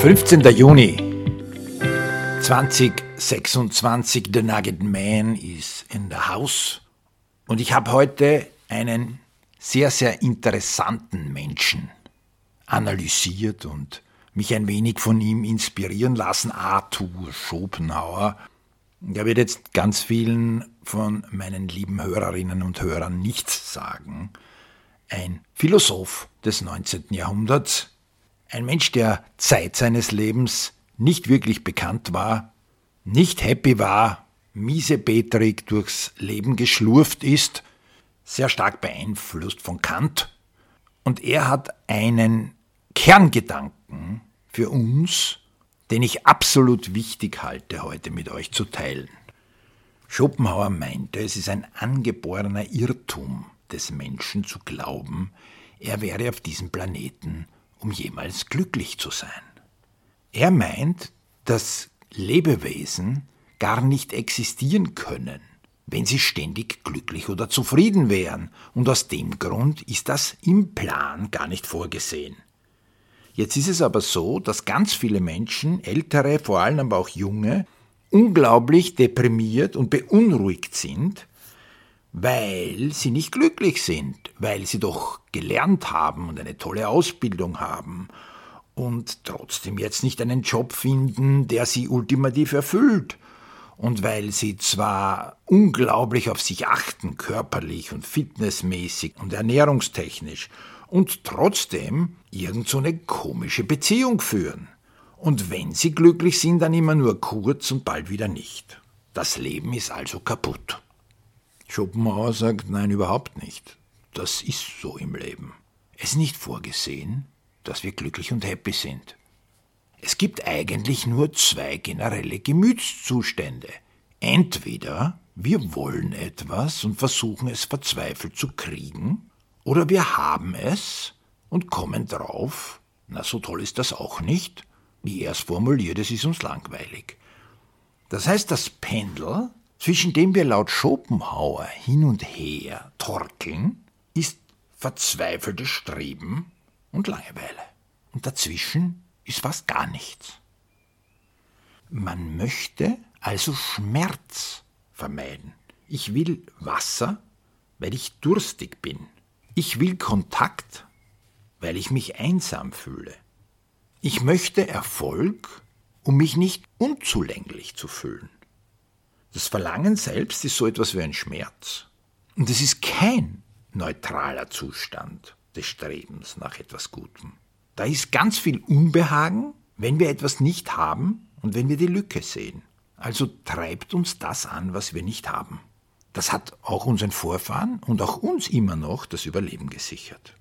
15. Juni 2026, The Nugget Man is in the house. Und ich habe heute einen sehr, sehr interessanten Menschen analysiert und mich ein wenig von ihm inspirieren lassen, Arthur Schopenhauer. Er wird jetzt ganz vielen von meinen lieben Hörerinnen und Hörern nichts sagen. Ein Philosoph des 19. Jahrhunderts, ein Mensch, der Zeit seines Lebens nicht wirklich bekannt war, nicht happy war, miesepetrig durchs Leben geschlurft ist, sehr stark beeinflusst von Kant. Und er hat einen Kerngedanken für uns, den ich absolut wichtig halte, heute mit euch zu teilen. Schopenhauer meinte, es ist ein angeborener Irrtum des Menschen zu glauben, er wäre auf diesem Planeten, um jemals glücklich zu sein. Er meint, dass Lebewesen gar nicht existieren können, wenn sie ständig glücklich oder zufrieden wären, und aus dem Grund ist das im Plan gar nicht vorgesehen. Jetzt ist es aber so, dass ganz viele Menschen, ältere, vor allem aber auch junge, unglaublich deprimiert und beunruhigt sind, weil sie nicht glücklich sind, weil sie doch gelernt haben und eine tolle Ausbildung haben und trotzdem jetzt nicht einen Job finden, der sie ultimativ erfüllt. Und weil sie zwar unglaublich auf sich achten, körperlich und fitnessmäßig und ernährungstechnisch, und trotzdem irgend so eine komische Beziehung führen. Und wenn sie glücklich sind, dann immer nur kurz und bald wieder nicht. Das Leben ist also kaputt. Schopenhauer sagt, nein, überhaupt nicht. Das ist so im Leben. Es ist nicht vorgesehen, dass wir glücklich und happy sind. Es gibt eigentlich nur zwei generelle Gemütszustände. Entweder wir wollen etwas und versuchen es verzweifelt zu kriegen, oder wir haben es und kommen drauf, na so toll ist das auch nicht, wie er es formuliert, es ist uns langweilig. Das heißt, das Pendel, zwischen dem wir laut Schopenhauer hin und her torkeln, ist verzweifeltes Streben und Langeweile. Und dazwischen ist fast gar nichts. Man möchte also Schmerz vermeiden. Ich will Wasser, weil ich durstig bin. Ich will Kontakt, weil ich mich einsam fühle. Ich möchte Erfolg, um mich nicht unzulänglich zu fühlen. Das Verlangen selbst ist so etwas wie ein Schmerz. Und es ist kein neutraler Zustand des Strebens nach etwas Gutem. Da ist ganz viel Unbehagen, wenn wir etwas nicht haben und wenn wir die Lücke sehen. Also treibt uns das an, was wir nicht haben. Das hat auch unseren Vorfahren und auch uns immer noch das Überleben gesichert.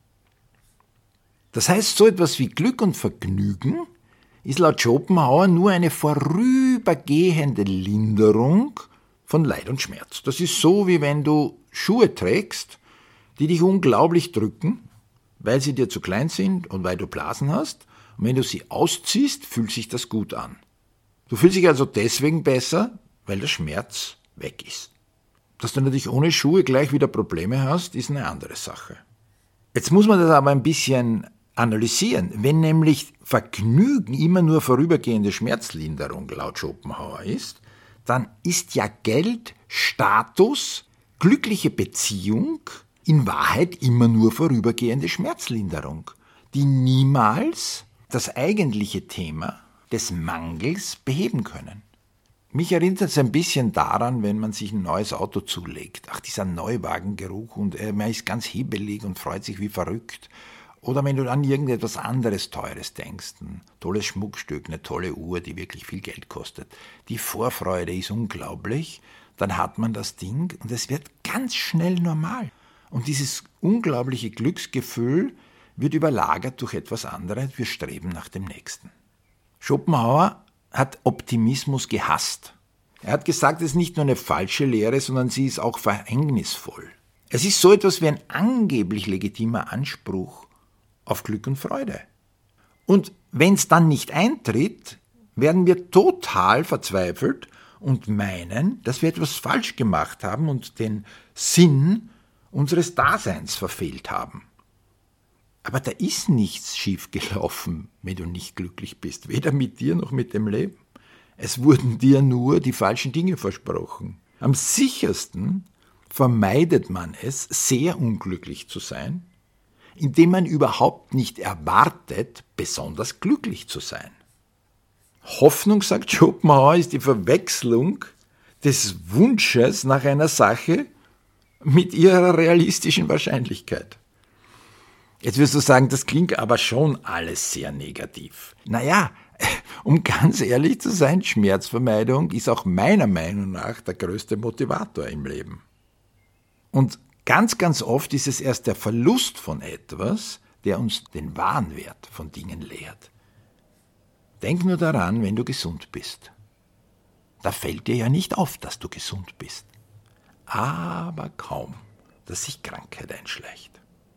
Das heißt, so etwas wie Glück und Vergnügen ist laut Schopenhauer nur eine vorübergehende Linderung von Leid und Schmerz. Das ist so, wie wenn du Schuhe trägst, die dich unglaublich drücken, weil sie dir zu klein sind und weil du Blasen hast. Und wenn du sie ausziehst, fühlt sich das gut an. Du fühlst dich also deswegen besser, weil der Schmerz weg ist. Dass du natürlich ohne Schuhe gleich wieder Probleme hast, ist eine andere Sache. Jetzt muss man das aber ein bisschen analysieren. Wenn nämlich Vergnügen immer nur vorübergehende Schmerzlinderung laut Schopenhauer ist, dann ist ja Geld, Status, glückliche Beziehung in Wahrheit immer nur vorübergehende Schmerzlinderung, die niemals das eigentliche Thema des Mangels beheben können. Mich erinnert es ein bisschen daran, wenn man sich ein neues Auto zulegt. Ach, dieser Neuwagengeruch und man ist ganz hibbelig und freut sich wie verrückt. Oder wenn du an irgendetwas anderes Teures denkst, ein tolles Schmuckstück, eine tolle Uhr, die wirklich viel Geld kostet. Die Vorfreude ist unglaublich, dann hat man das Ding und es wird ganz schnell normal. Und dieses unglaubliche Glücksgefühl wird überlagert durch etwas anderes, wir streben nach dem Nächsten. Schopenhauer hat Optimismus gehasst. Er hat gesagt, es ist nicht nur eine falsche Lehre, sondern sie ist auch verhängnisvoll. Es ist so etwas wie ein angeblich legitimer Anspruch auf Glück und Freude. Und wenn es dann nicht eintritt, werden wir total verzweifelt und meinen, dass wir etwas falsch gemacht haben und den Sinn unseres Daseins verfehlt haben. Aber da ist nichts schiefgelaufen, wenn du nicht glücklich bist, weder mit dir noch mit dem Leben. Es wurden dir nur die falschen Dinge versprochen. Am sichersten vermeidet man es, sehr unglücklich zu sein, indem man überhaupt nicht erwartet, besonders glücklich zu sein. Hoffnung, sagt Schopenhauer, ist die Verwechslung des Wunsches nach einer Sache mit ihrer realistischen Wahrscheinlichkeit. Jetzt wirst du sagen, das klingt aber schon alles sehr negativ. Naja, um ganz ehrlich zu sein, Schmerzvermeidung ist auch meiner Meinung nach der größte Motivator im Leben. Und ganz, ganz oft ist es erst der Verlust von etwas, der uns den wahren Wert von Dingen lehrt. Denk nur daran, wenn du gesund bist. Da fällt dir ja nicht auf, dass du gesund bist. Aber kaum, dass sich Krankheit einschleicht.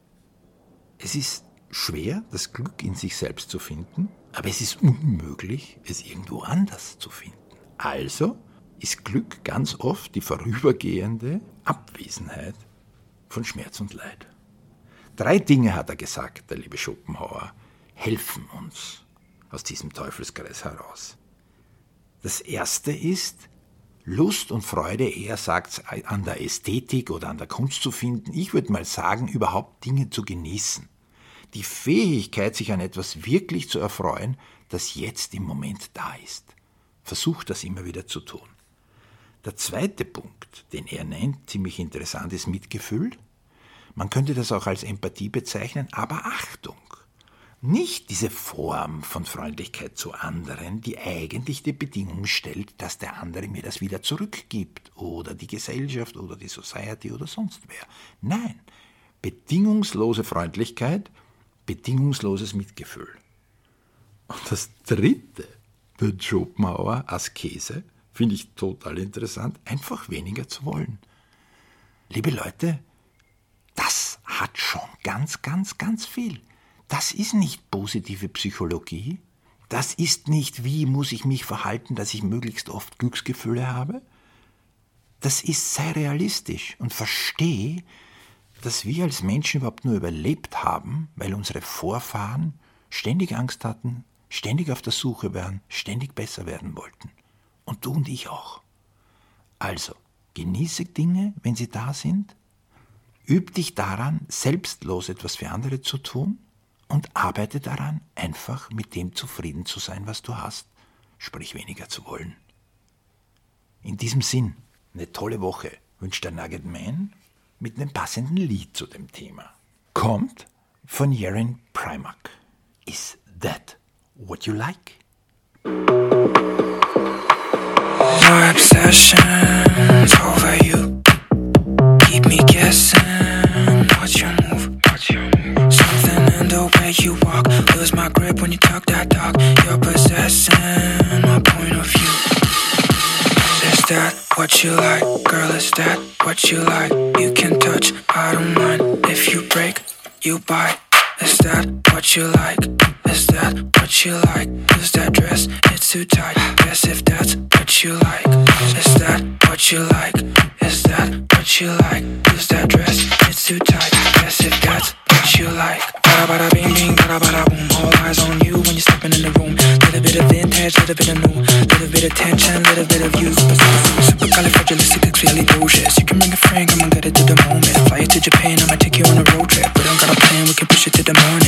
Es ist schwer, das Glück in sich selbst zu finden, aber es ist unmöglich, es irgendwo anders zu finden. Also ist Glück ganz oft die vorübergehende Abwesenheit von Schmerz und Leid. 3 Dinge, hat er gesagt, der liebe Schopenhauer, helfen uns aus diesem Teufelskreis heraus. Das erste ist, Lust und Freude, er sagt, an der Ästhetik oder an der Kunst zu finden. Ich würde mal sagen, überhaupt Dinge zu genießen. Die Fähigkeit, sich an etwas wirklich zu erfreuen, das jetzt im Moment da ist. Versucht das immer wieder zu tun. Der zweite Punkt, den er nennt, ziemlich interessant, ist Mitgefühl. Man könnte das auch als Empathie bezeichnen, aber Achtung! Nicht diese Form von Freundlichkeit zu anderen, die eigentlich die Bedingung stellt, dass der andere mir das wieder zurückgibt oder die Gesellschaft oder die Society oder sonst wer. Nein, bedingungslose Freundlichkeit, bedingungsloses Mitgefühl. Und das dritte, der Schopenhauer, Askese, finde ich total interessant, einfach weniger zu wollen. Liebe Leute, das hat schon ganz, ganz, ganz viel. Das ist nicht positive Psychologie. Das ist nicht, wie muss ich mich verhalten, dass ich möglichst oft Glücksgefühle habe. Das ist, sei realistisch und verstehe, dass wir als Menschen überhaupt nur überlebt haben, weil unsere Vorfahren ständig Angst hatten, ständig auf der Suche waren, ständig besser werden wollten. Und du und ich auch. Also, genieße Dinge, wenn sie da sind, üb dich daran, selbstlos etwas für andere zu tun und arbeite daran, einfach mit dem zufrieden zu sein, was du hast, sprich weniger zu wollen. In diesem Sinn, eine tolle Woche wünscht der Nugget Man mit einem passenden Lied zu dem Thema. Kommt von Jerin Primack. Is that what you like? My obsession's over you. Keep me guessing. What's your move? Something in the way you walk. Lose my grip when you talk that talk. You're possessing my point of view. Is that what you like? Girl, is that what you like? You can touch, I don't mind. If you break, you bite. Is that what you like? Is that what you like? Is that dress, it's too tight. Guess if that's what you like. Is that what you like? Is that what you like? Is that dress, it's too tight. Guess if that's what you like. Bada bada bing bing, bada bada boom. All eyes on you when you're stepping in the room. Little bit of vintage, little bit of new. Little bit of tension, little bit of you. Supercalifragilisticexpialidocious. You can bring a friend, come and get it to the moment. Fly it to Japan, I might take you on a road trip. We don't got a plan, we can push it to the morning.